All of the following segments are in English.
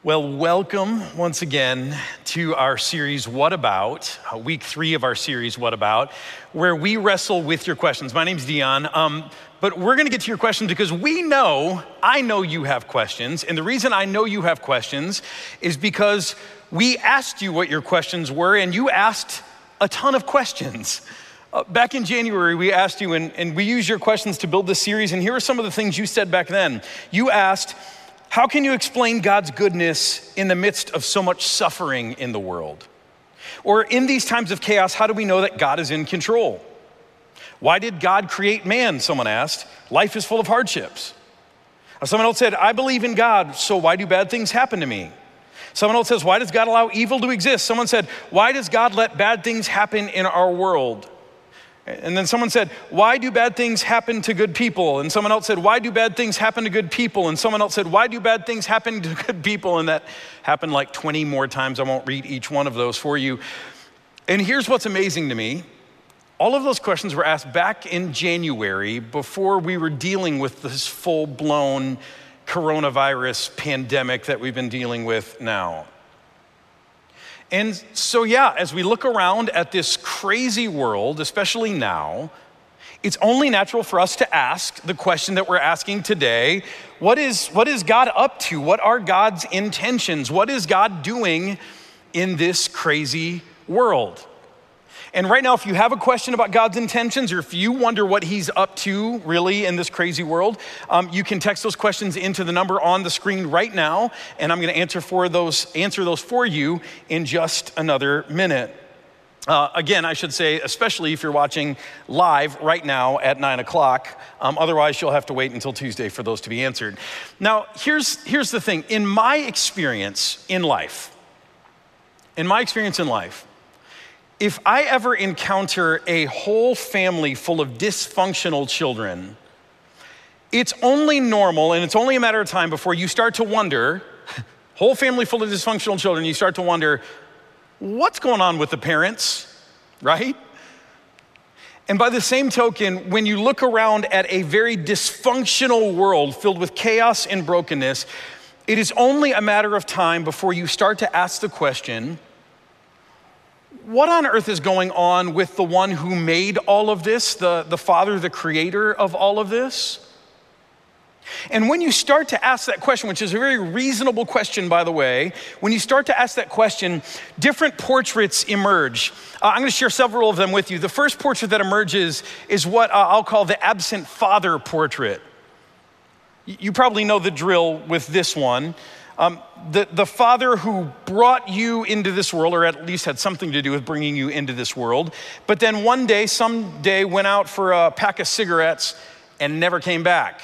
Well, welcome once again to our series, What About? Week 3 of our series, What About? Where we wrestle with your questions. My name's Dion, but we're gonna get to your questions because I know you have questions. And the reason I know you have questions is because we asked you what your questions were and you asked a ton of questions. Back in January, we asked you, and we used your questions to build this series, and here are some of the things you said back then. You asked, how can you explain God's goodness in the midst of so much suffering in the world? Or in these times of chaos, how do we know that God is in control? Why did God create man? Someone asked. Life is full of hardships. Someone else said, I believe in God, so why do bad things happen to me? Someone else says, why does God allow evil to exist? Someone said, why does God let bad things happen in our world? And then someone said, why do bad things happen to good people? And someone else said, why do bad things happen to good people? And someone else said, why do bad things happen to good people? And that happened like 20 more times. I won't read each one of those for you. And here's what's amazing to me. All of those questions were asked back in January before we were dealing with this full-blown coronavirus pandemic that we've been dealing with now. And so, as we look around at this crazy world, especially now, it's only natural for us to ask the question that we're asking today. What is God up to? What are God's intentions? What is God doing in this crazy world? And right now, if you have a question about God's intentions, or if you wonder what he's up to really in this crazy world, you can text those questions into the number on the screen right now, and I'm gonna answer those for you in just another minute. Again, I should say, especially if you're watching live right now at 9 o'clock, otherwise you'll have to wait until Tuesday for those to be answered. Now, here's the thing. In my experience in life, if I ever encounter a whole family full of dysfunctional children, it's only normal and it's only a matter of time before you start to wonder, whole family full of dysfunctional children, you start to wonder, what's going on with the parents, right? And by the same token, when you look around at a very dysfunctional world filled with chaos and brokenness, it is only a matter of time before you start to ask the question, what on earth is going on with the one who made all of this, the Father, the creator of all of this? And when you start to ask that question, which is a very reasonable question, by the way, when you start to ask that question, different portraits emerge. I'm gonna share several of them with you. The first portrait that emerges is what I'll call the absent father portrait. You probably know the drill with this one. The father who brought you into this world, or at least had something to do with bringing you into this world, but then someday went out for a pack of cigarettes and never came back.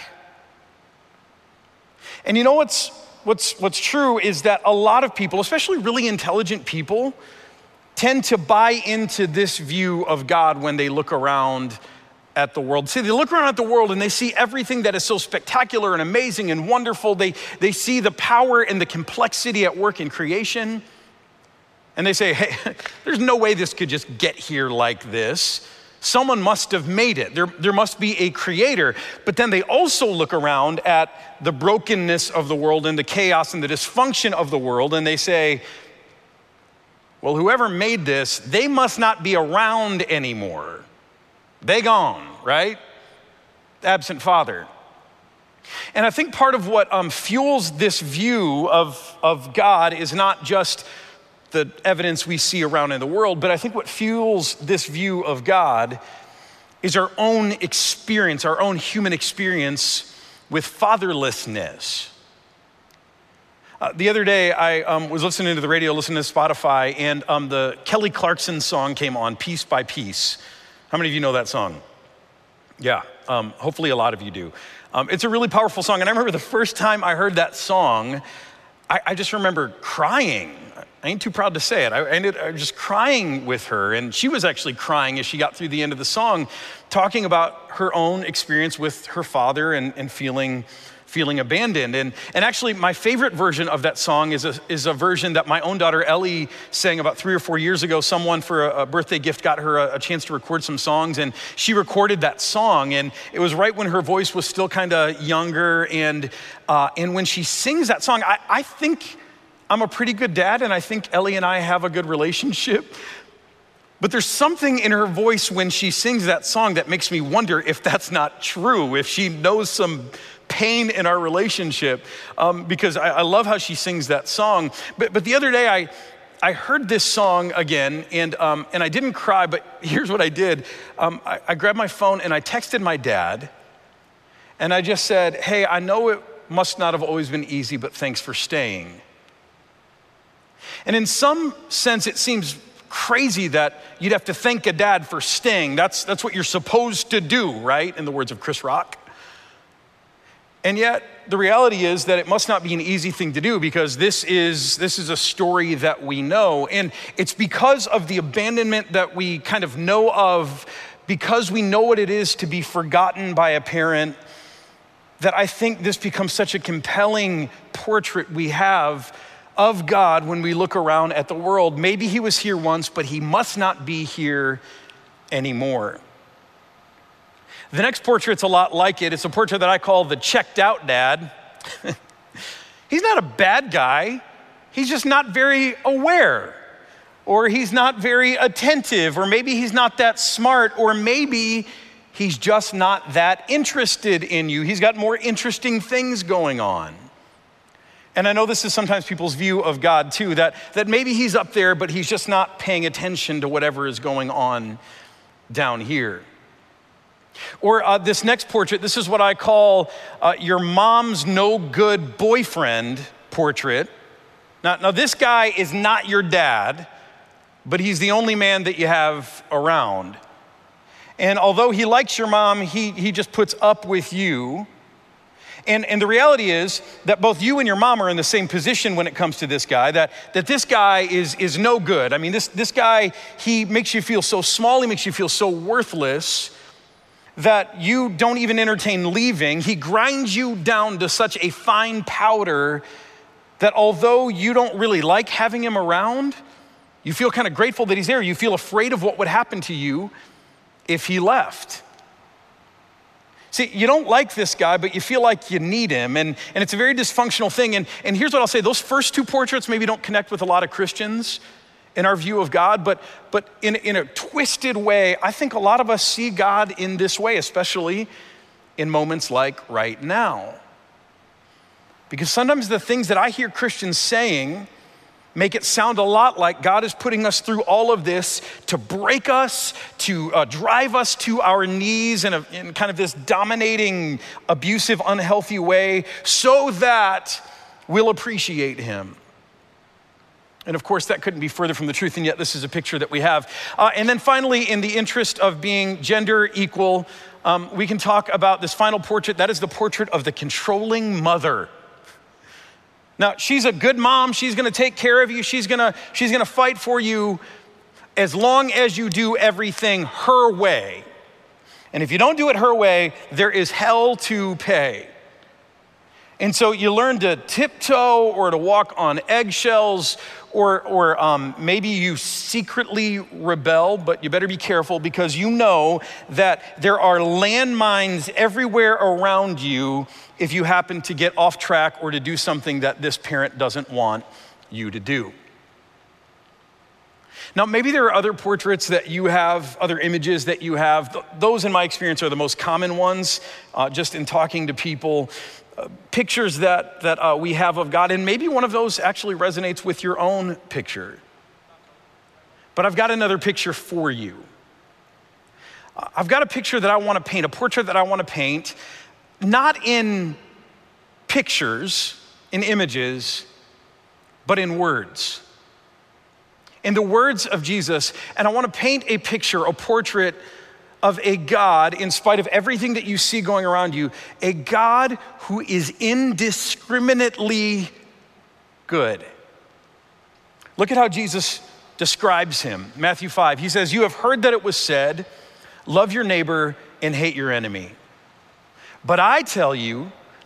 And you know what's true is that a lot of people, especially really intelligent people, tend to buy into this view of God when they look around at the world. See, they look around at the world and they see everything that is so spectacular and amazing and wonderful. They see the power and the complexity at work in creation. And they say, hey, there's no way this could just get here like this. Someone must have made it. There must be a creator. But then they also look around at the brokenness of the world and the chaos and the dysfunction of the world, and they say, well, whoever made this, they must not be around anymore. They gone, right? Absent father. And I think part of what fuels this view of God is not just the evidence we see around in the world, but I think what fuels this view of God is our own experience, our own human experience with fatherlessness. The other day, I was listening to the radio, listening to Spotify, and the Kelly Clarkson song came on, Piece by Piece. How many of you know that song? Yeah, hopefully a lot of you do. It's a really powerful song, and I remember the first time I heard that song, I just remember crying. I ain't too proud to say it. I ended up just crying with her, and she was actually crying as she got through the end of the song, talking about her own experience with her father and feeling abandoned. And actually, my favorite version of that song is a version that my own daughter Ellie sang about 3 or 4 years ago. Someone for a birthday gift got her a chance to record some songs, and she recorded that song. And it was right when her voice was still kind of younger. And when she sings that song, I think I'm a pretty good dad, and I think Ellie and I have a good relationship. But there's something in her voice when she sings that song that makes me wonder if that's not true, if she knows some pain in our relationship, because I love how she sings that song. But the other day, I heard this song again, and I didn't cry, but here's what I did. I grabbed my phone and I texted my dad, and I just said, hey, I know it must not have always been easy, but thanks for staying. And in some sense, it seems crazy that you'd have to thank a dad for staying. That's what you're supposed to do, right? In the words of Chris Rock. And yet, the reality is that it must not be an easy thing to do, because this is a story that we know. And it's because of the abandonment that we kind of know of, because we know what it is to be forgotten by a parent, that I think this becomes such a compelling portrait we have of God when we look around at the world. Maybe he was here once, but he must not be here anymore. The next portrait's a lot like it. It's a portrait that I call the checked out dad. He's not a bad guy. He's just not very aware, or he's not very attentive, or maybe he's not that smart, or maybe he's just not that interested in you. He's got more interesting things going on. And I know this is sometimes people's view of God too, that maybe he's up there, but he's just not paying attention to whatever is going on down here. Or this next portrait, this is what I call your mom's no good boyfriend portrait. Now this guy is not your dad, but he's the only man that you have around. And although he likes your mom, he just puts up with you. And the reality is that both you and your mom are in the same position when it comes to this guy, that this guy is no good. I mean, this guy, he makes you feel so small, he makes you feel so worthless that you don't even entertain leaving. He grinds you down to such a fine powder that although you don't really like having him around, you feel kind of grateful that he's there. You feel afraid of what would happen to you if he left. See, you don't like this guy, but you feel like you need him, and it's a very dysfunctional thing. And here's what I'll say, those first two portraits maybe don't connect with a lot of Christians in our view of God, but in a twisted way, I think a lot of us see God in this way, especially in moments like right now. Because sometimes the things that I hear Christians saying make it sound a lot like God is putting us through all of this to break us, to drive us to our knees in kind of this dominating, abusive, unhealthy way, so that we'll appreciate him. And of course, that couldn't be further from the truth, and yet this is a picture that we have. And then finally, in the interest of being gender equal, we can talk about this final portrait. That is the portrait of the controlling mother. Now, she's a good mom. She's gonna take care of you. She's gonna fight for you as long as you do everything her way. And if you don't do it her way, there is hell to pay. And so you learn to tiptoe or to walk on eggshells, or maybe you secretly rebel, but you better be careful, because you know that there are landmines everywhere around you if you happen to get off track or to do something that this parent doesn't want you to do. Now, maybe there are other portraits that you have, other images that you have. Those, in my experience, are the most common ones, just in talking to people. Pictures that we have of God, and maybe one of those actually resonates with your own picture. But I've got another picture for you. I've got a picture that I want to paint, a portrait that I want to paint, not in pictures, in images, but in words. In the words of Jesus. And I want to paint a picture, a portrait of a God, in spite of everything that you see going around you, a God who is indiscriminately good. Look at how Jesus describes him. Matthew 5, he says, "You have heard that it was said, love your neighbor and hate your enemy. But I tell you,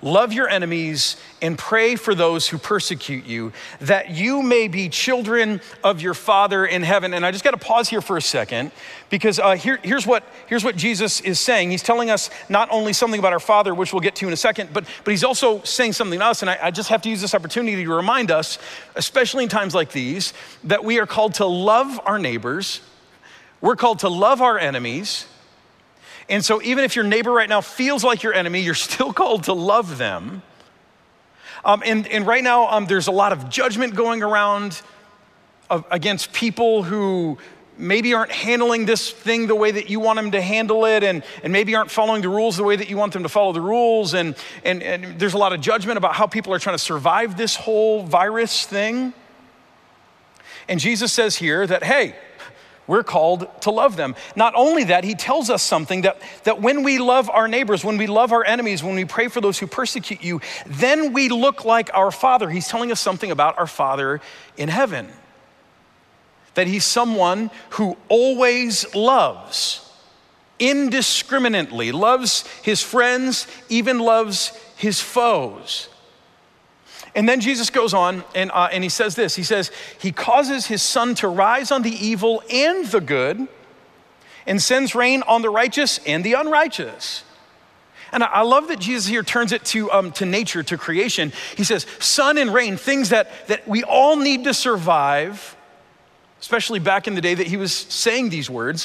love your enemies, and pray for those who persecute you, that you may be children of your Father in heaven. And I just got to pause here for a second, because here's what Jesus is saying. He's telling us not only something about our Father, which we'll get to in a second, but he's also saying something to us. And I just have to use this opportunity to remind us, especially in times like these, that we are called to love our neighbors. We're called to love our enemies. And so even if your neighbor right now feels like your enemy, you're still called to love them. And right now, there's a lot of judgment going around against people who maybe aren't handling this thing the way that you want them to handle it, and maybe aren't following the rules the way that you want them to follow the rules. And there's a lot of judgment about how people are trying to survive this whole virus thing. And Jesus says here that, hey, we're called to love them. Not only that, he tells us something that when we love our neighbors, when we love our enemies, when we pray for those who persecute you, then we look like our Father. He's telling us something about our Father in heaven. That he's someone who always loves, indiscriminately, loves his friends, even loves his foes. And then Jesus goes on and he says this. He says, he causes his sun to rise on the evil and the good, and sends rain on the righteous and the unrighteous. And I love that Jesus here turns it to nature, to creation. He says, sun and rain, things that we all need to survive, especially back in the day that he was saying these words.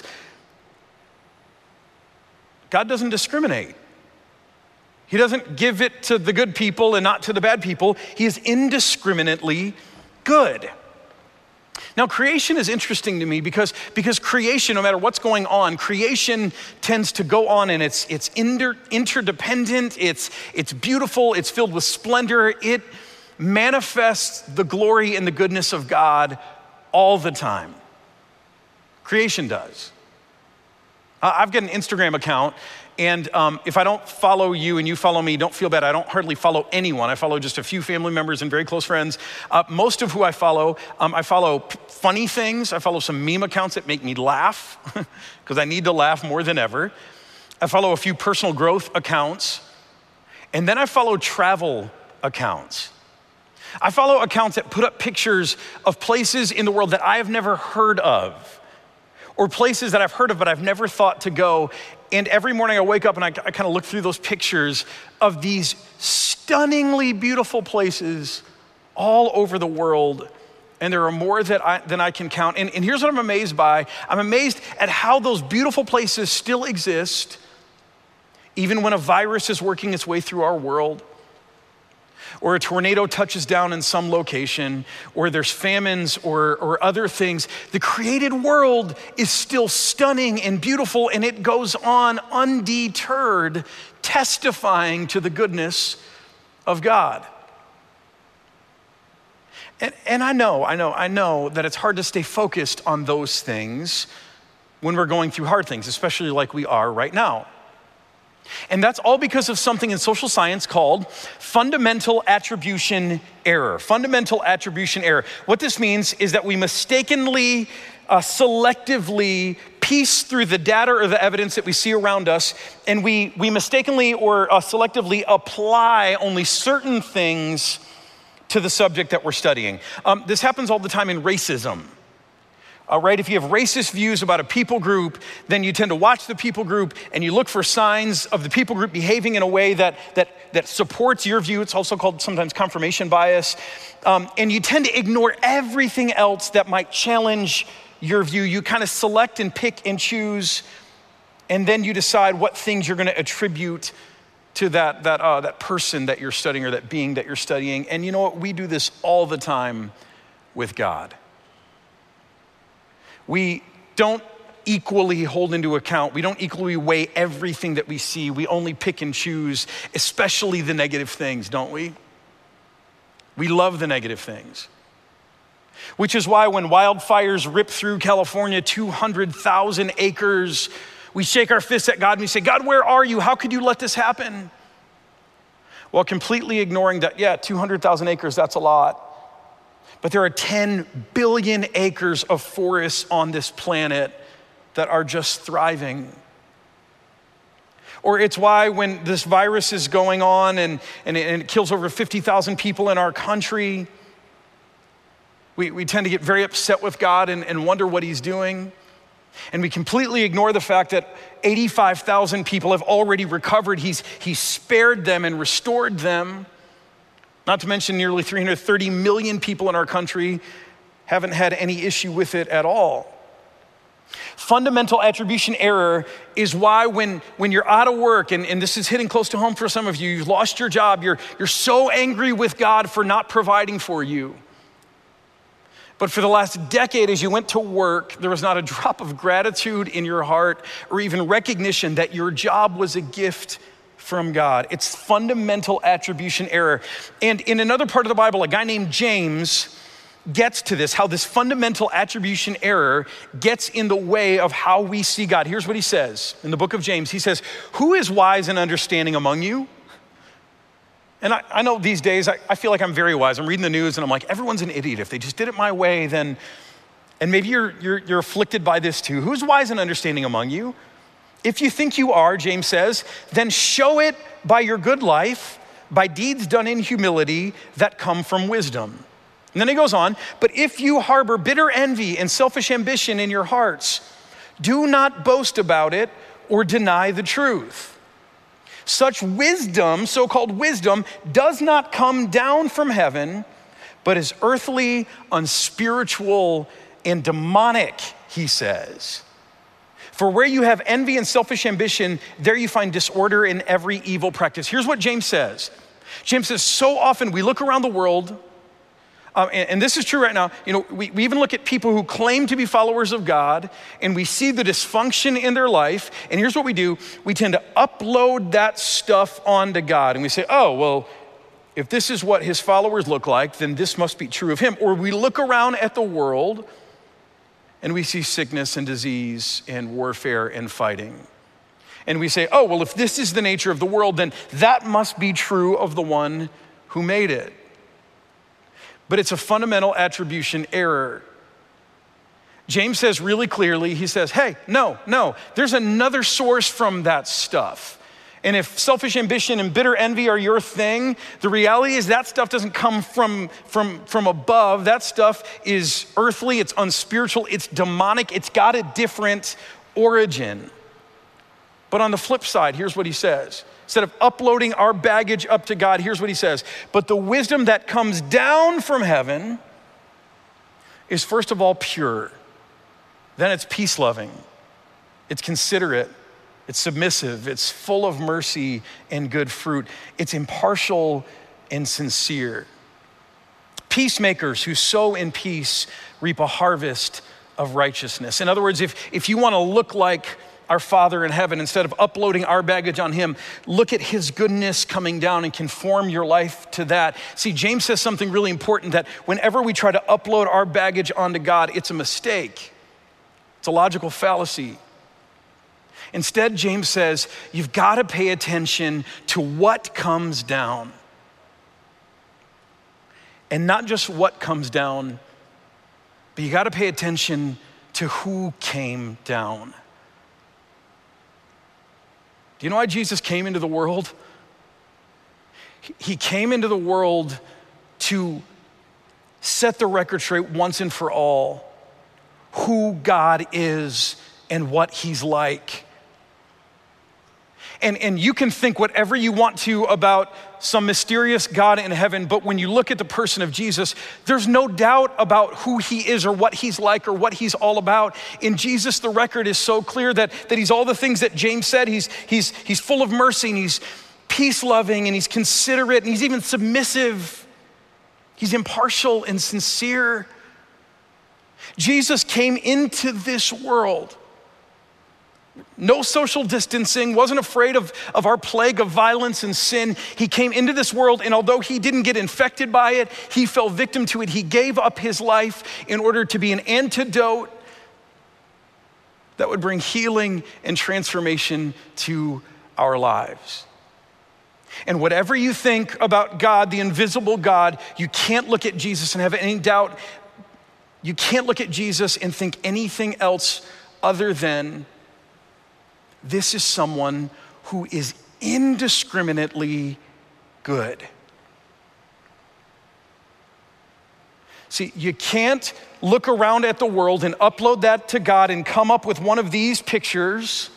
God doesn't discriminate. He doesn't give it to the good people and not to the bad people. He is indiscriminately good. Now, creation is interesting to me because creation, no matter what's going on, creation tends to go on, and it's interdependent, it's beautiful, it's filled with splendor. It manifests the glory and the goodness of God all the time. Creation does. I've got an Instagram account, and if I don't follow you and you follow me, don't feel bad. I don't hardly follow anyone. I follow just a few family members and very close friends. Most of who I follow funny things. I follow some meme accounts that make me laugh because I need to laugh more than ever. I follow a few personal growth accounts, and then I follow travel accounts. I follow accounts that put up pictures of places in the world that I have never heard of, or places that I've heard of but I've never thought to go. And every morning I wake up and I kind of look through those pictures of these stunningly beautiful places all over the world. And there are more than I can count. And here's what I'm amazed by. I'm amazed at how those beautiful places still exist, even when a virus is working its way through our world, or a tornado touches down in some location, or there's famines or other things. The created world is still stunning and beautiful, and it goes on undeterred, testifying to the goodness of God. And I know that it's hard to stay focused on those things when we're going through hard things, especially like we are right now. And that's all because of something in social science called fundamental attribution error. Fundamental attribution error. What this means is that we mistakenly, selectively piece through the data or the evidence that we see around us, and we mistakenly or selectively apply only certain things to the subject that we're studying. This happens all the time in racism. Right? If you have racist views about a people group, then you tend to watch the people group and you look for signs of the people group behaving in a way that supports your view. It's also called sometimes confirmation bias. And you tend to ignore everything else that might challenge your view. You kind of select and pick and choose, and then you decide what things you're going to attribute to that person that you're studying or that being that you're studying. And you know what? We do this all the time with God. We don't equally hold into account. We don't equally weigh everything that we see. We only pick and choose, especially the negative things, don't we? We love the negative things. Which is why when wildfires rip through California, 200,000 acres, we shake our fists at God and we say, God, where are you? How could you let this happen? While completely ignoring that, 200,000 acres, that's a lot. But there are 10 billion acres of forests on this planet that are just thriving. Or it's why when this virus is going on and it kills over 50,000 people in our country, we tend to get very upset with God and wonder what he's doing. And we completely ignore the fact that 85,000 people have already recovered. He's spared them and restored them. Not to mention nearly 330 million people in our country haven't had any issue with it at all. Fundamental attribution error is why when you're out of work, and this is hitting close to home for some of you, you've lost your job, you're so angry with God for not providing for you. But for the last decade, as you went to work, there was not a drop of gratitude in your heart or even recognition that your job was a gift from God. It's fundamental attribution error. And in another part of the Bible, a guy named James gets to this, how this fundamental attribution error gets in the way of how we see God. Here's what he says in the book of James. He says, "Who is wise and understanding among you?" And I know these days, I feel like I'm very wise. I'm reading the news and I'm like, everyone's an idiot. If they just did it my way, then, and maybe you're afflicted by this too. Who's wise and understanding among you? If you think you are, James says, then show it by your good life, by deeds done in humility that come from wisdom. And then he goes on, but if you harbor bitter envy and selfish ambition in your hearts, do not boast about it or deny the truth. Such wisdom, so-called wisdom, does not come down from heaven, but is earthly, unspiritual, and demonic, he says. For where you have envy and selfish ambition, there you find disorder in every evil practice. Here's what James says. James says, so often we look around the world, and this is true right now. You know, we even look at people who claim to be followers of God, and we see the dysfunction in their life. And here's what we do. We tend to upload that stuff onto God. And we say, oh, well, if this is what his followers look like, then this must be true of him. Or we look around at the world, and we see sickness and disease and warfare and fighting. And we say, oh, well, if this is the nature of the world, then that must be true of the one who made it. But it's a fundamental attribution error. James says really clearly, he says, hey, no, there's another source from that stuff. And if selfish ambition and bitter envy are your thing, the reality is that stuff doesn't come from above. That stuff is earthly, it's unspiritual, it's demonic, it's got a different origin. But on the flip side, here's what he says. Instead of uploading our baggage up to God, here's what he says. But the wisdom that comes down from heaven is first of all pure. Then it's peace-loving. It's considerate. It's submissive. It's full of mercy and good fruit. It's impartial and sincere. Peacemakers who sow in peace reap a harvest of righteousness. In other words, if you want to look like our Father in heaven, instead of uploading our baggage on him, look at his goodness coming down and conform your life to that. See, James says something really important, that whenever we try to upload our baggage onto God, it's a mistake. It's a logical fallacy. Instead, James says, you've got to pay attention to what comes down. And not just what comes down, but you got to pay attention to who came down. Do you know why Jesus came into the world? He came into the world to set the record straight once and for all who God is and what he's like. And you can think whatever you want to about some mysterious God in heaven, but when you look at the person of Jesus, there's no doubt about who he is or what he's like or what he's all about. In Jesus, the record is so clear that he's all the things that James said. He's full of mercy, and he's peace-loving, and he's considerate, and he's even submissive. He's impartial and sincere. Jesus came into this world. No social distancing, wasn't afraid of our plague of violence and sin. He came into this world, and although he didn't get infected by it, he fell victim to it. He gave up his life in order to be an antidote that would bring healing and transformation to our lives. And whatever you think about God, the invisible God, you can't look at Jesus and have any doubt. You can't look at Jesus and think anything else other than this is someone who is indiscriminately good. See, you can't look around at the world and upload that to God and come up with one of these pictures.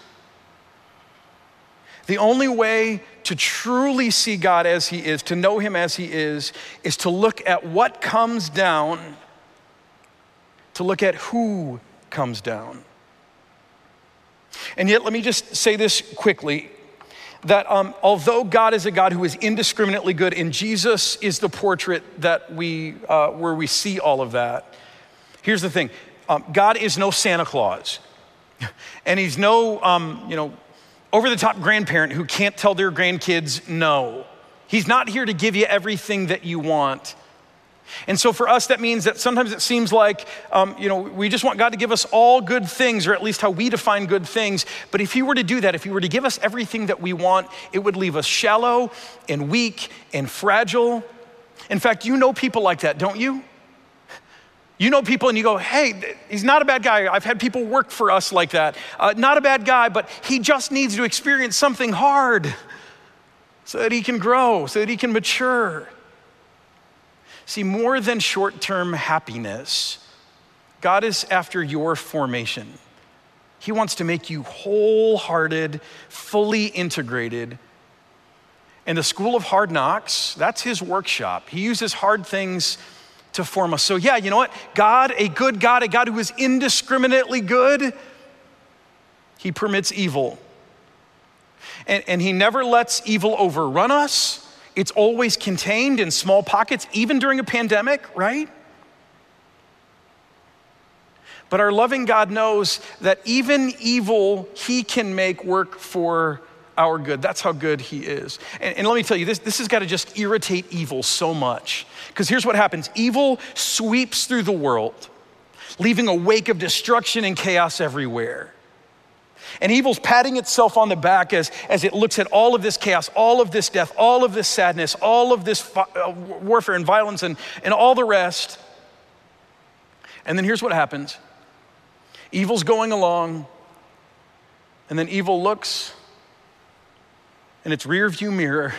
The only way to truly see God as he is, to know him as he is to look at what comes down, to look at who comes down. And yet, let me just say this quickly, that although God is a God who is indiscriminately good, and Jesus is the portrait that where we see all of that, here's the thing. God is no Santa Claus, and he's no, over-the-top grandparent who can't tell their grandkids no. He's not here to give you everything that you want. And so for us, that means that sometimes it seems like, we just want God to give us all good things, or at least how we define good things. But if he were to do that, if he were to give us everything that we want, it would leave us shallow and weak and fragile. In fact, you know people like that, don't you? You know people and you go, hey, he's not a bad guy. I've had people work for us like that. Not a bad guy, but he just needs to experience something hard so that he can grow, so that he can mature. See, more than short-term happiness, God is after your formation. He wants to make you wholehearted, fully integrated. And the School of Hard Knocks, that's his workshop. He uses hard things to form us. So yeah, you know what? God, a God who is indiscriminately good, he permits evil. And he never lets evil overrun us. It's always contained in small pockets, even during a pandemic, right? But our loving God knows that even evil, he can make work for our good. That's how good he is. And let me tell you, this has got to just irritate evil so much. Because here's what happens. Evil sweeps through the world, leaving a wake of destruction and chaos everywhere. And evil's patting itself on the back as it looks at all of this chaos, all of this death, all of this sadness, all of this warfare and violence and all the rest. And then here's what happens. Evil's going along, and then evil looks in its rear view mirror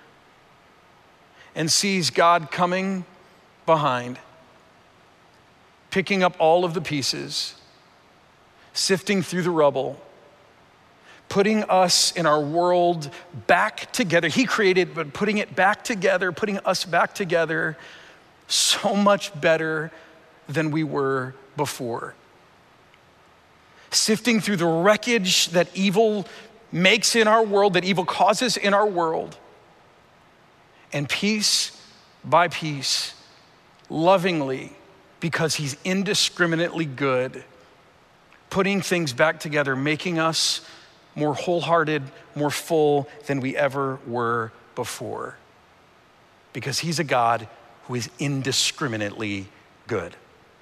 and sees God coming behind, picking up all of the pieces, sifting through the rubble, putting us in our world back together. He created, but putting it back together, putting us back together so much better than we were before. Sifting through the wreckage that evil makes in our world, that evil causes in our world, and piece by piece, lovingly, because he's indiscriminately good, putting things back together, making us more wholehearted, more full than we ever were before. Because he's a God who is indiscriminately good.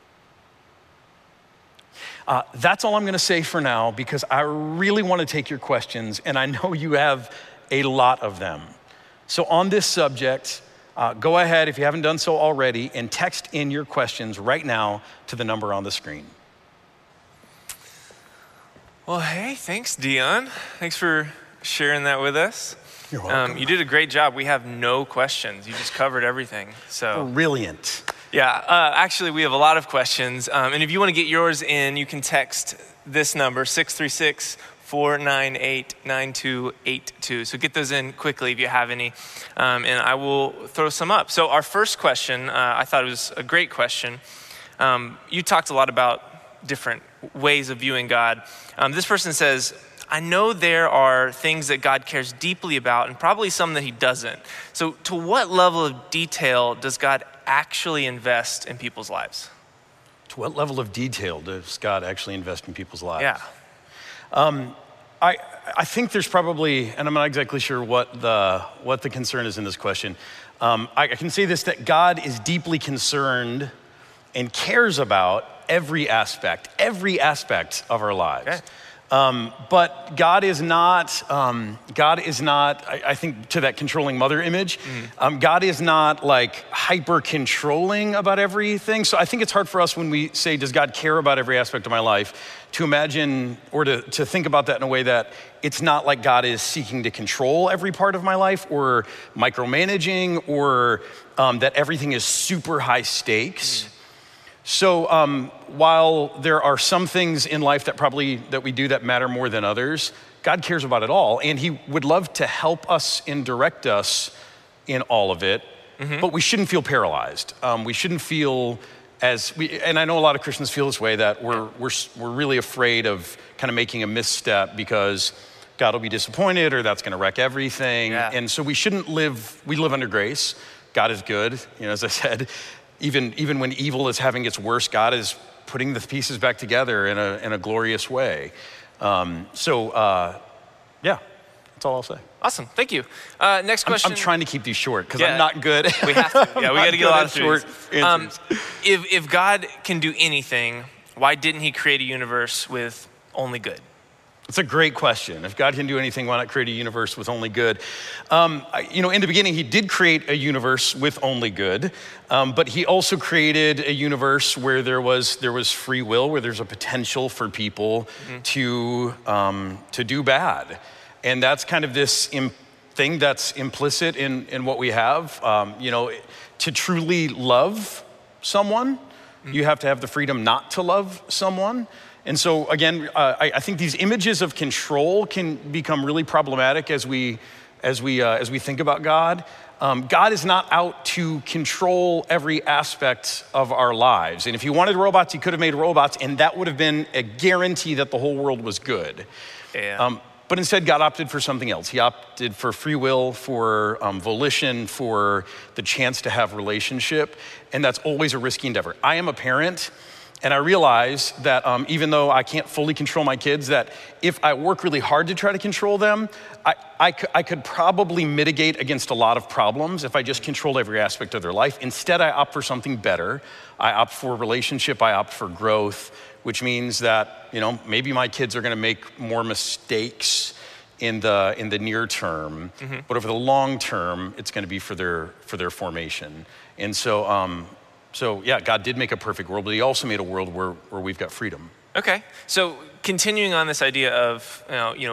That's all I'm gonna say for now, because I really wanna take your questions, and I know you have a lot of them. So on this subject, go ahead, if you haven't done so already, and text in your questions right now to the number on the screen. Well, hey, thanks, Dion. Thanks for sharing that with us. You're welcome. You did a great job. We have no questions. You just covered everything. So Brilliant. yeah, actually, we have a lot of questions. And if you want to get yours in, you can text this number, 636-498-9282. So get those in quickly if you have any, and I will throw some up. So our first question, I thought it was a great question. You talked a lot about different ways of viewing God. This person says, I know there are things that God cares deeply about and probably some that he doesn't. So to what level of detail does God actually invest in people's lives? To what level of detail does God actually invest in people's lives? Yeah. I think there's probably, and I'm not exactly sure what the concern is in this question. I can say this, that God is deeply concerned and cares about every aspect of our lives. Okay. But God is not, I think to that controlling mother image, God is not like hyper controlling about everything. So I think it's hard for us when we say, does God care about every aspect of my life, to imagine or to think about that in a way that it's not like God is seeking to control every part of my life or micromanaging or that everything is super high stakes. So while there are some things in life that we do that matter more than others, God cares about it all. And he would love to help us and direct us in all of it, but we shouldn't feel paralyzed. We shouldn't feel and I know a lot of Christians feel this way, that we're really afraid of kind of making a misstep because God will be disappointed or that's gonna wreck everything. Yeah. And so we live under grace. God is good, as I said. Even when evil is having its worst, God is putting the pieces back together in a glorious way. Yeah, that's all I'll say. Awesome, thank you. Next question. I'm trying to keep these short because I'm not good. We have to. Yeah, we got to get a lot of short answers. If God can do anything, why didn't he create a universe with only good? It's a great question. If God can do anything, why not create a universe with only good? In the beginning, he did create a universe with only good, but he also created a universe where there was free will, where there's a potential for people to do bad. And that's kind of this thing that's implicit in what we have. To truly love someone, you have to have the freedom not to love someone. And so again, I think these images of control can become really problematic as we think about God. God is not out to control every aspect of our lives. And if he wanted robots, he could have made robots, and that would have been a guarantee that the whole world was good. Yeah. But instead, God opted for something else. He opted for free will, for volition, for the chance to have relationship, and that's always a risky endeavor. I am a parent. And I realize that even though I can't fully control my kids, that if I work really hard to try to control them, I could probably mitigate against a lot of problems if I just controlled every aspect of their life. Instead, I opt for something better. I opt for relationship. I opt for growth, which means that maybe my kids are going to make more mistakes in the near term, but over the long term, it's going to be for their formation. And so yeah, God did make a perfect world, but he also made a world where we've got freedom. Okay, so continuing on this idea of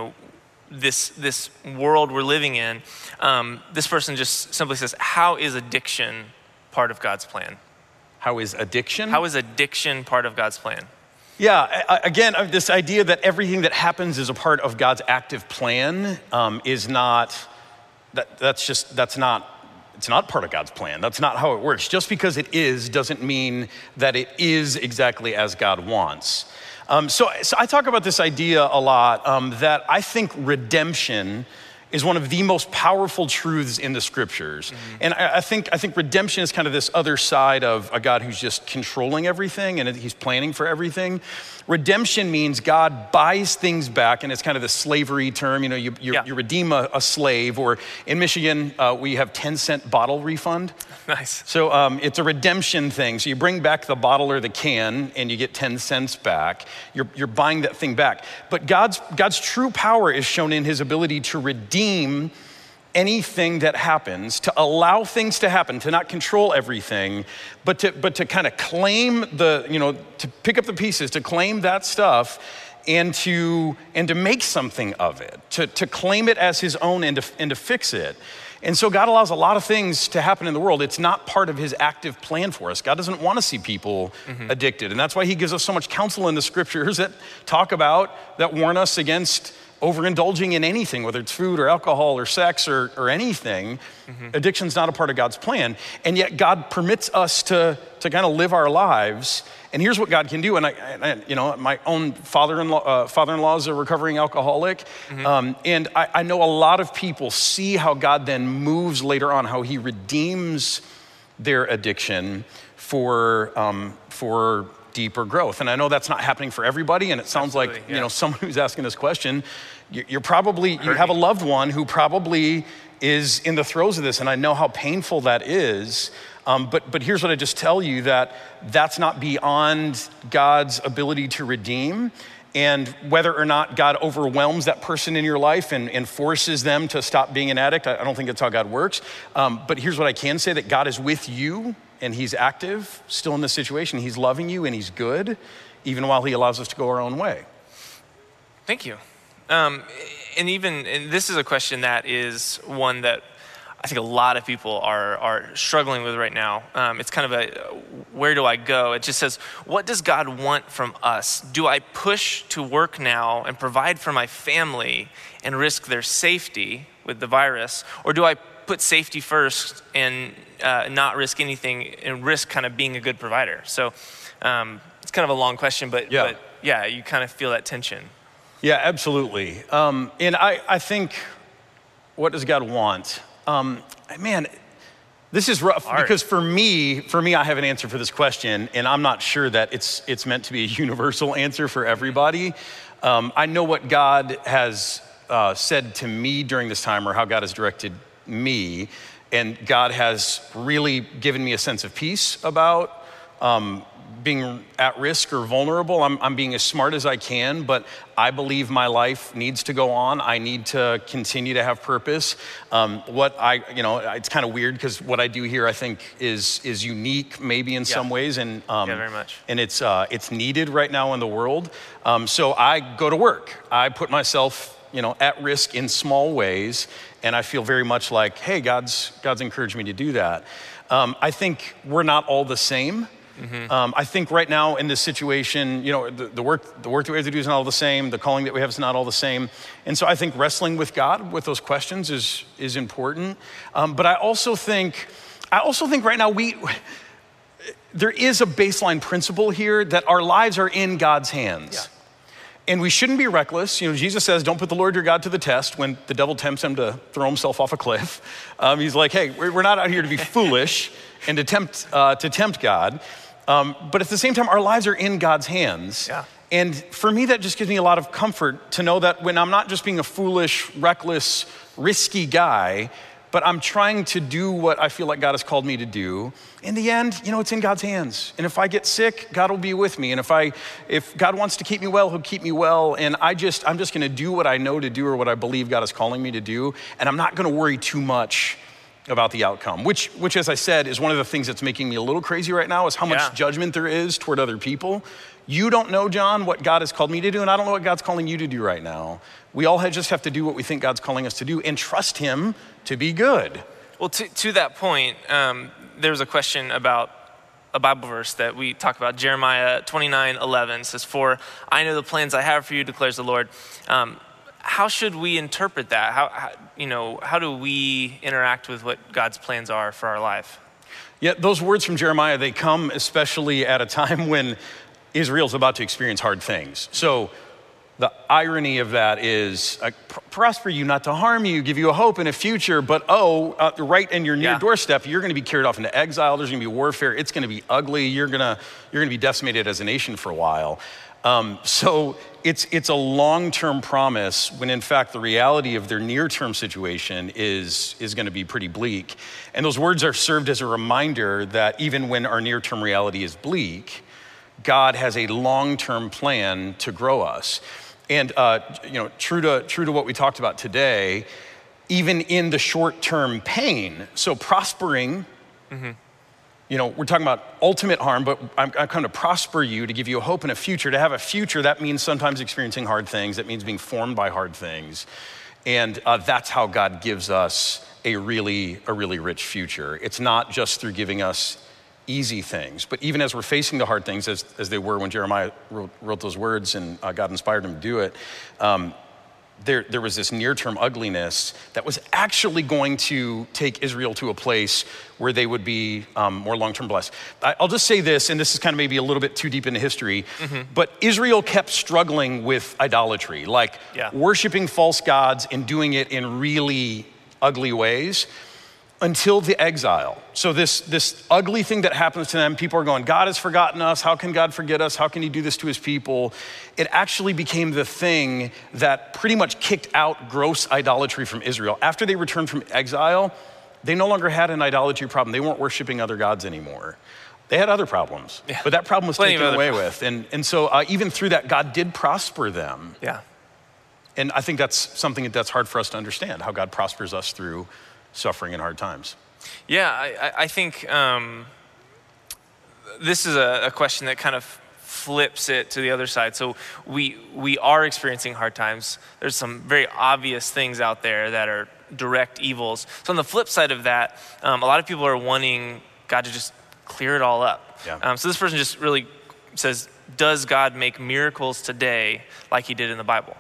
this world we're living in, this person just simply says, how is addiction part of God's plan? How is addiction? How is addiction part of God's plan? Yeah, again, this idea that everything that happens is a part of God's active plan is not, it's not part of God's plan. That's not how it works. Just because it is doesn't mean that it is exactly as God wants. So I talk about this idea a lot, that I think redemption is one of the most powerful truths in the scriptures. And I think redemption is kind of this other side of a God who's just controlling everything and he's planning for everything. Redemption means God buys things back, and it's kind of the slavery term. You redeem a slave, or in Michigan, we have 10-cent bottle refund. Nice. So it's a redemption thing. So you bring back the bottle or the can and you get 10 cents back. You're buying that thing back. But God's true power is shown in his ability to redeem anything that happens, to allow things to happen, to not control everything, but to kind of claim to pick up the pieces, to claim that stuff and to make something of it, to claim it as his own and to fix it. And so God allows a lot of things to happen in the world. It's not part of his active plan for us. God doesn't want to see people addicted. And that's why he gives us so much counsel in the scriptures that warn us against overindulging in anything, whether it's food or alcohol or sex or anything. Addiction's not a part of God's plan. And yet God permits us to kind of live our lives. And here's what God can do. And my own father-in-law is a recovering alcoholic. And I know a lot of people see how God then moves later on, how he redeems their addiction for deeper growth. And I know that's not happening for everybody. And it sounds Absolutely, like, someone who's asking this question, you have a loved one who probably is in the throes of this. And I know how painful that is. But here's what I just tell you, that's not beyond God's ability to redeem. And whether or not God overwhelms that person in your life and forces them to stop being an addict, I don't think that's how God works. But here's what I can say, that God is with you and he's active still in this situation. He's loving you and he's good, even while he allows us to go our own way. Thank you. And this is a question that is one that I think a lot of people are struggling with right now. It's kind of where do I go? It just says, what does God want from us? Do I push to work now and provide for my family and risk their safety with the virus? Or do I put safety first and not risk anything and risk kind of being a good provider? So it's kind of a long question, but yeah, you kind of feel that tension. Yeah, absolutely. And I think, what does God want? Man, this is rough because for me, I have an answer for this question, and I'm not sure that it's meant to be a universal answer for everybody. I know what God has said to me during this time, or how God has directed me, and God has really given me a sense of peace about being at risk or vulnerable. I'm being as smart as I can, but I believe my life needs to go on. I need to continue to have purpose. It's kind of weird because what I do here, I think is unique maybe in some ways. And very much. And it's needed right now in the world. So I go to work. I put myself, at risk in small ways. And I feel very much like, hey, God's encouraged me to do that. I think we're not all the same. Mm-hmm. I think right now in this situation, the work that we have to do is not all the same. The calling that we have is not all the same. And so I think wrestling with God with those questions is important. But I also think right now there is a baseline principle here that our lives are in God's hands. Yeah. And we shouldn't be reckless. Jesus says, don't put the Lord your God to the test when the devil tempts him to throw himself off a cliff. He's like, hey, we're not out here to be foolish and to tempt God. But at the same time, our lives are in God's hands. Yeah. And for me, that just gives me a lot of comfort to know that when I'm not just being a foolish, reckless, risky guy, but I'm trying to do what I feel like God has called me to do, in the end, it's in God's hands. And if I get sick, God will be with me. And if God wants to keep me well, he'll keep me well. And I'm just going to do what I know to do or what I believe God is calling me to do. And I'm not going to worry too much about the outcome, which, as I said, is one of the things that's making me a little crazy right now, is how much judgment there is toward other people. You don't know, John, what God has called me to do, and I don't know what God's calling you to do right now. We all just have to do what we think God's calling us to do and trust him to be good. Well, to that point, there was a question about a Bible verse that we talk about. Jeremiah 29:11 says, "For I know the plans I have for you, declares the Lord." How should we interpret that? How do we interact with what God's plans are for our life? Yeah, those words from Jeremiah, they come especially at a time when Israel's about to experience hard things. So the irony of that is, I prosper you, not to harm you, give you a hope and a future, but right in your near doorstep, you're going to be carried off into exile. There's going to be warfare. It's going to be ugly. You're going to be decimated as a nation for a while. So it's a long-term promise when in fact the reality of their near-term situation is going to be pretty bleak. And those words are served as a reminder that even when our near-term reality is bleak, God has a long-term plan to grow us. And true to what we talked about today, even in the short-term pain, so prospering. Mm-hmm. We're talking about ultimate harm, but I'm come to prosper you, to give you a hope and a future. To have a future, that means sometimes experiencing hard things. That means being formed by hard things. And that's how God gives us a really rich future. It's not just through giving us easy things, but even as we're facing the hard things, as they were when Jeremiah wrote those words and God inspired him to do it, there was this near-term ugliness that was actually going to take Israel to a place where they would be more long-term blessed. I'll just say this, and this is kind of maybe a little bit too deep into history, but Israel kept struggling with idolatry, worshiping false gods and doing it in really ugly ways until the exile. So this ugly thing that happens to them, people are going, God has forgotten us. How can God forget us? How can he do this to his people? It actually became the thing that pretty much kicked out gross idolatry from Israel. After they returned from exile, they no longer had an idolatry problem. They weren't worshiping other gods anymore. They had other problems, Yeah. but that problem was Plenty of taken other away with. And so even through that, God did prosper them. Yeah. And I think that's something that's hard for us to understand, how God prospers us through suffering and hard times. Yeah, I think this is a question that kind of flips it to the other side. So we are experiencing hard times. There's some very obvious things out there that are direct evils. So on the flip side of that, a lot of people are wanting God to just clear it all up. Yeah. So this person just really says, does God make miracles today like he did in the Bible?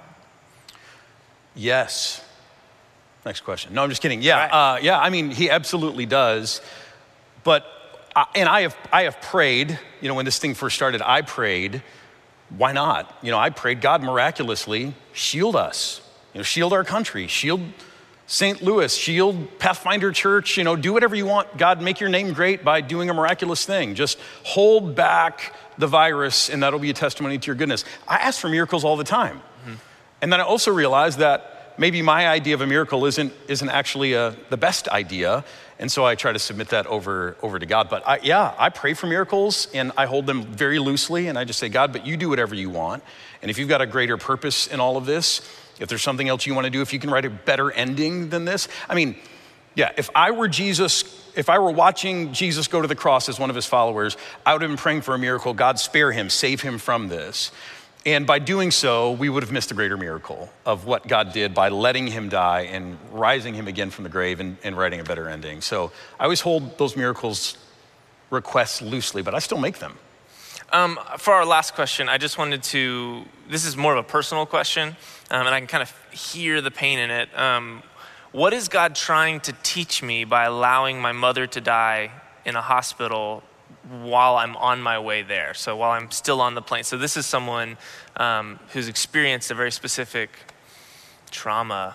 Yes. Next question. No, I'm just kidding. Yeah, Right. yeah. I mean, he absolutely does. But I have prayed. When this thing first started, I prayed. Why not? I prayed, God, miraculously shield us. Shield our country. Shield St. Louis. Shield Pathfinder Church. Do whatever you want. God, make your name great by doing a miraculous thing. Just hold back the virus, and that'll be a testimony to your goodness. I ask for miracles all the time. Mm-hmm. And then I also realized that maybe my idea of a miracle isn't actually the best idea. And so I try to submit that over to God. But I pray for miracles and I hold them very loosely. And I just say, God, but you do whatever you want. And if you've got a greater purpose in all of this, if there's something else you want to do, if you can write a better ending than this. I mean, yeah, if I were watching Jesus go to the cross as one of his followers, I would have been praying for a miracle. God, spare him, save him from this. And by doing so, we would have missed the greater miracle of what God did by letting him die and rising him again from the grave and writing a better ending. So I always hold those miracles requests loosely, but I still make them. For our last question, I just wanted to, this is more of a personal question, and I can kind of hear the pain in it. What is God trying to teach me by allowing my mother to die in a hospital while I'm on my way there? So while I'm still on the plane. So this is someone who's experienced a very specific trauma.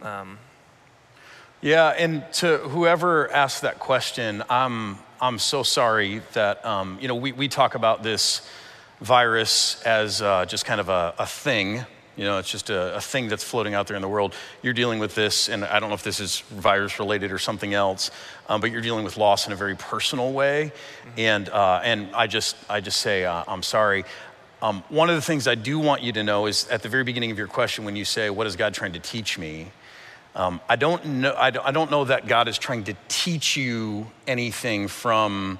Yeah, and to whoever asked that question, I'm so sorry that, we talk about this virus as just kind of a thing. It's just a thing that's floating out there in the world. You're dealing with this, and I don't know if this is virus related or something else, but you're dealing with loss in a very personal way. And I just say, I'm sorry. One of the things I do want you to know is at the very beginning of your question, when you say, what is God trying to teach me? I don't know that God is trying to teach you anything from,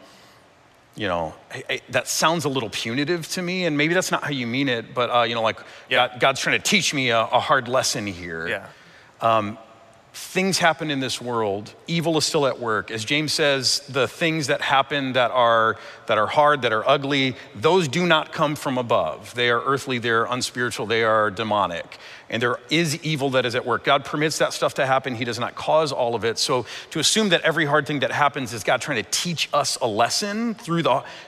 that sounds a little punitive to me, and maybe that's not how you mean it, but God's trying to teach me a hard lesson here. Yeah. Things happen in this world. Evil is still at work. As James says, the things that happen that are hard, that are ugly, those do not come from above. They are earthly, they're unspiritual, they are demonic. And there is evil that is at work. God permits that stuff to happen. He does not cause all of it. So to assume that every hard thing that happens is God trying to teach us a lesson through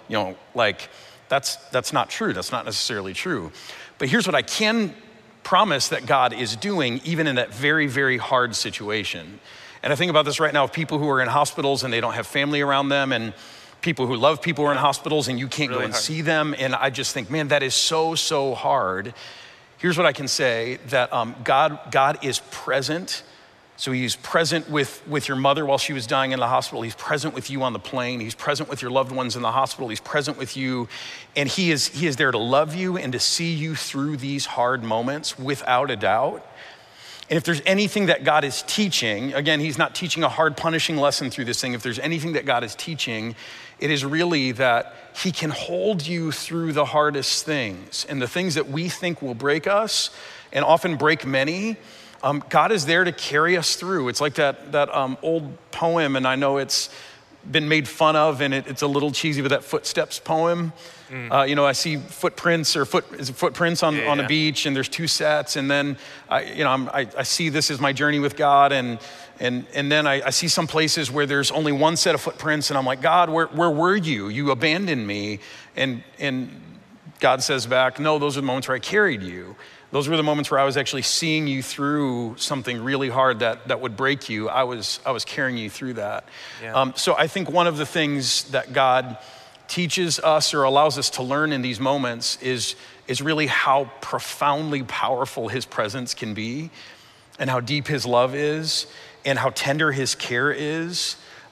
that's not true. That's not necessarily true. But here's what I can promise that God is doing, even in that very, very hard situation. And I think about this right now of people who are in hospitals and they don't have family around them, and people who love people who are in hospitals and you can't really go and see them. And I just think, man, that is so, so hard. Here's what I can say, that God is present. So he's present with your mother while she was dying in the hospital. He's present with you on the plane. He's present with your loved ones in the hospital. He's present with you. And he is there to love you and to see you through these hard moments without a doubt. And if there's anything that God is teaching, again, he's not teaching a hard punishing lesson through this thing. If there's anything that God is teaching, it is really that he can hold you through the hardest things. And the things that we think will break us and often break many, God is there to carry us through. It's like that old poem, and I know it's been made fun of, and it's a little cheesy, but that Footsteps poem. I see footprints on a beach, and there's two sets, and then I see this as my journey with God, and then I see some places where there's only one set of footprints, and I'm like, God, where were you? You abandoned me, and God says back, no, those are the moments where I carried you. Those were the moments where I was actually seeing you through something really hard that would break you. I was carrying you through that. Yeah. So I think one of the things that God teaches us or allows us to learn in these moments is really how profoundly powerful his presence can be, and how deep his love is, and how tender his care is.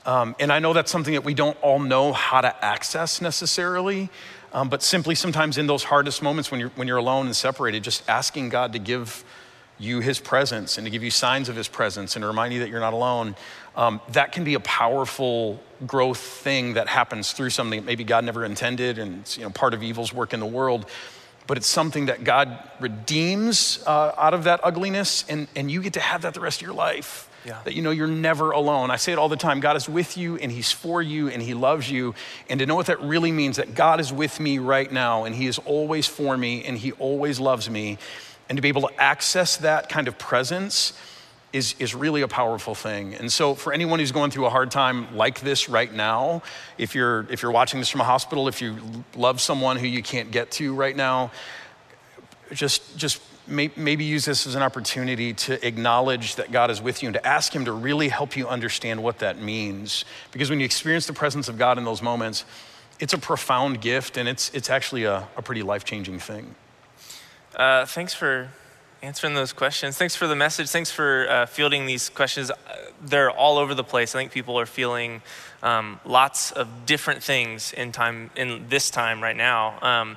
And I know that's something that we don't all know how to access necessarily, but simply sometimes in those hardest moments when you're alone and separated, just asking God to give you his presence and to give you signs of his presence and to remind you that you're not alone, that can be a powerful growth thing that happens through something that maybe God never intended, and it's, part of evil's work in the world, but it's something that God redeems out of that ugliness, and you get to have that the rest of your life. Yeah. That you're never alone. I say it all the time, God is with you and he's for you and he loves you. And to know what that really means, that God is with me right now and he is always for me and he always loves me. And to be able to access that kind of presence is really a powerful thing. And so for anyone who's going through a hard time like this right now, if you're watching this from a hospital, if you love someone who you can't get to right now, just maybe use this as an opportunity to acknowledge that God is with you and to ask him to really help you understand what that means. Because when you experience the presence of God in those moments, it's a profound gift and it's actually a pretty life-changing thing. Thanks for answering those questions. Thanks for the message. Thanks for fielding these questions. They're all over the place. I think people are feeling lots of different things in this time right now.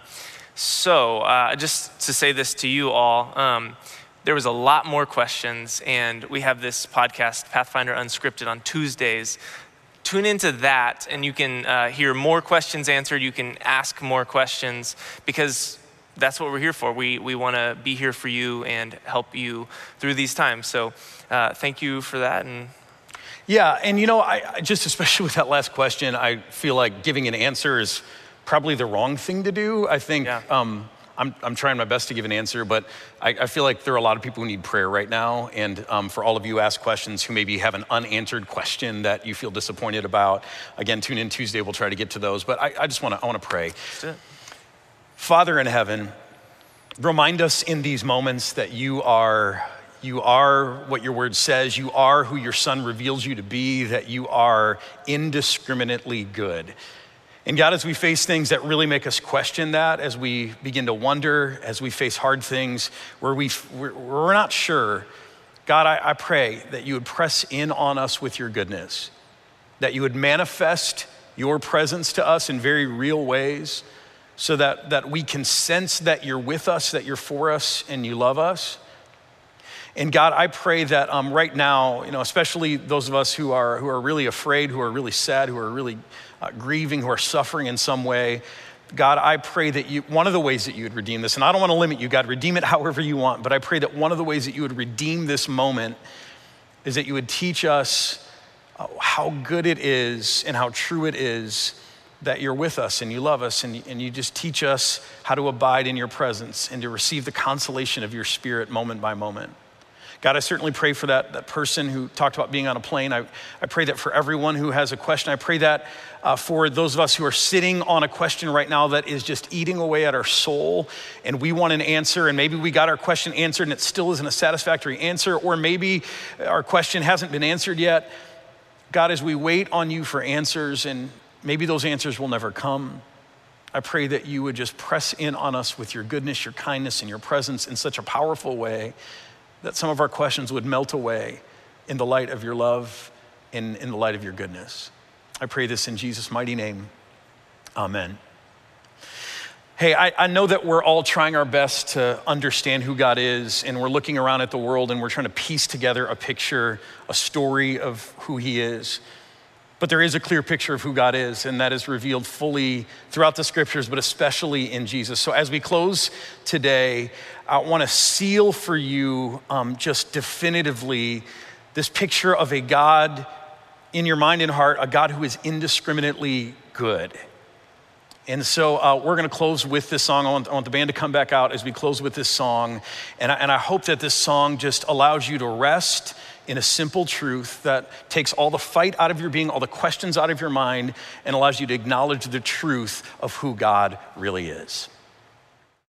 So just to say this to you all, there was a lot more questions, and we have this podcast, Pathfinder Unscripted, on Tuesdays. Tune into that, and you can hear more questions answered. You can ask more questions, because that's what we're here for. We want to be here for you and help you through these times. So thank you for that. Yeah, and I just, especially with that last question, I feel like giving an answer is probably the wrong thing to do. I think I'm trying my best to give an answer, but I feel like there are a lot of people who need prayer right now. And for all of you who ask questions who maybe have an unanswered question that you feel disappointed about, again, tune in Tuesday, we'll try to get to those. But I want to pray. That's it. Father in heaven, remind us in these moments that you are what your word says. You are who your son reveals you to be, that you are indiscriminately good. And God, as we face things that really make us question that, as we begin to wonder, as we face hard things where we're not sure, God, I pray that you would press in on us with your goodness, that you would manifest your presence to us in very real ways so that we can sense that you're with us, that you're for us, and you love us. And God, I pray that right now, especially those of us who are really afraid, who are really sad, who are really grieving, who are suffering in some way, God, I pray that one of the ways that you would redeem this, and I don't want to limit you, God, redeem it however you want, but I pray that one of the ways that you would redeem this moment is that you would teach us how good it is and how true it is that you're with us and you love us, and you just teach us how to abide in your presence and to receive the consolation of your spirit moment by moment. God, I certainly pray for that person who talked about being on a plane. I pray that for everyone who has a question. I pray that for those of us who are sitting on a question right now that is just eating away at our soul, and we want an answer, and maybe we got our question answered and it still isn't a satisfactory answer, or maybe our question hasn't been answered yet. God, as we wait on you for answers, and maybe those answers will never come, I pray that you would just press in on us with your goodness, your kindness, and your presence in such a powerful way that some of our questions would melt away in the light of your love and in the light of your goodness. I pray this in Jesus' mighty name. Amen. Hey, I know that we're all trying our best to understand who God is, and we're looking around at the world and we're trying to piece together a picture, a story of who he is. But there is a clear picture of who God is, and that is revealed fully throughout the scriptures, but especially in Jesus. So as we close today, I want to seal for you just definitively this picture of a God in your mind and heart, a God who is indiscriminately good. And so we're going to close with this song. I want the band to come back out as we close with this song. And I hope that this song just allows you to rest in a simple truth that takes all the fight out of your being, all the questions out of your mind, and allows you to acknowledge the truth of who God really is.